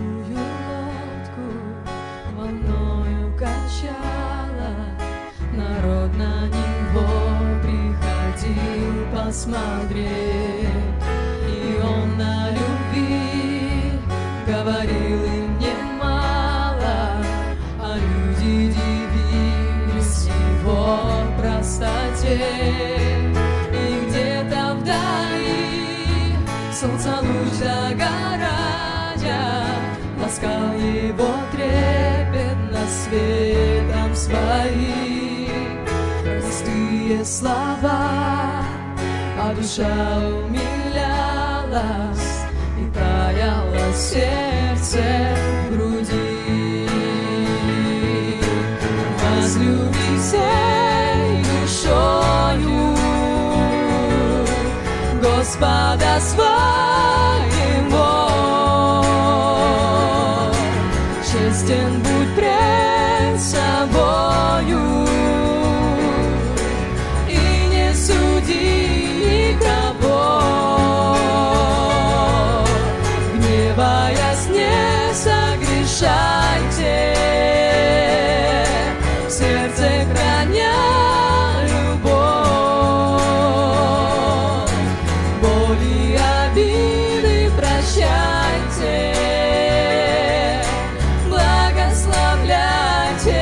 лодку волною качала, народ на него приходил посмотреть, и он на любви говорил им немало, а люди дивились его простоте. И где-то вдали солнце луч загорая ласкал его трепетно светом своим. Простые слова, а душа умилялась, и таяло сердце в груди. Возлюби всей душою Господа своего, честен будь пред собою, и не суди никого, гневаясь, не согрешайте, в сердце храня любовь, боли, обиды прощайте, благословляйте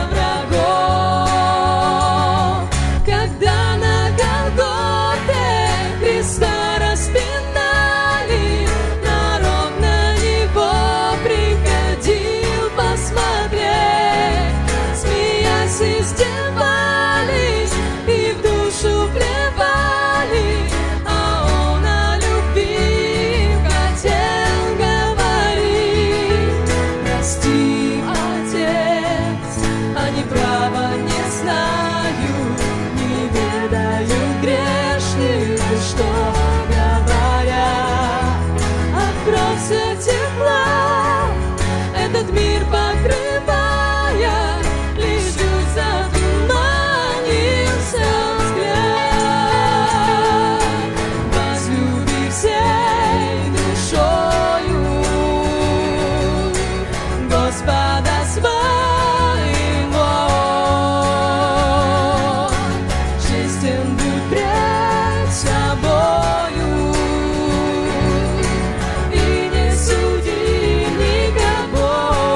врагов. Когда на Голгофе Христа распинали, народ на него приходил посмотреть, смеясь, издевались и в душу плевали, а он о любви хотел говорить. Прости, Отец, они права не знают, не ведают грешных, что говорят. Открой все тепла, этот мир покрывая, лишь затуманился взгляд. Возлюби всей душою Господа своего, честен будь пред собою, и не суди никого,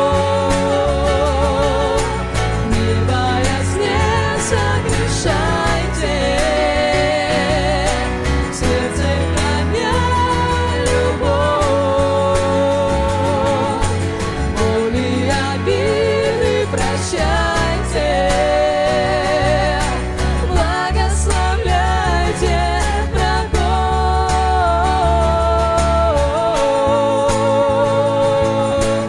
не боясь, не согрешайте, в сердце храня любовь, боли, обиды прощайте, благословляйте врагов.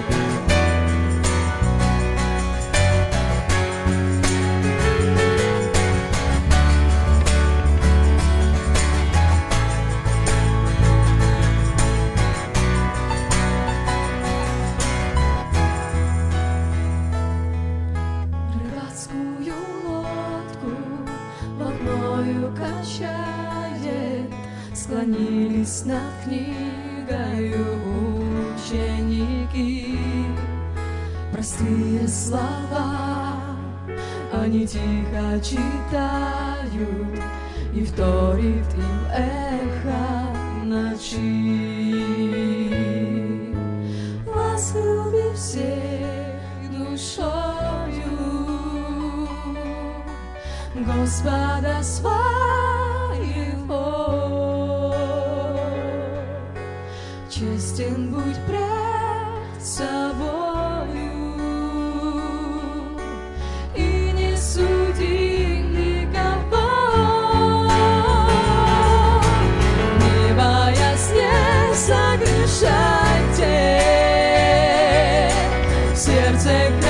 Рыбацкую лодку волною качает, склонились над книгою ученики. Простые слова они тихо читают, и вторит им эхо ночи. Возлюби всех душою Господа своего, честен будь пред собою, и не суди никого, не боясь, не согрешайте, в сердце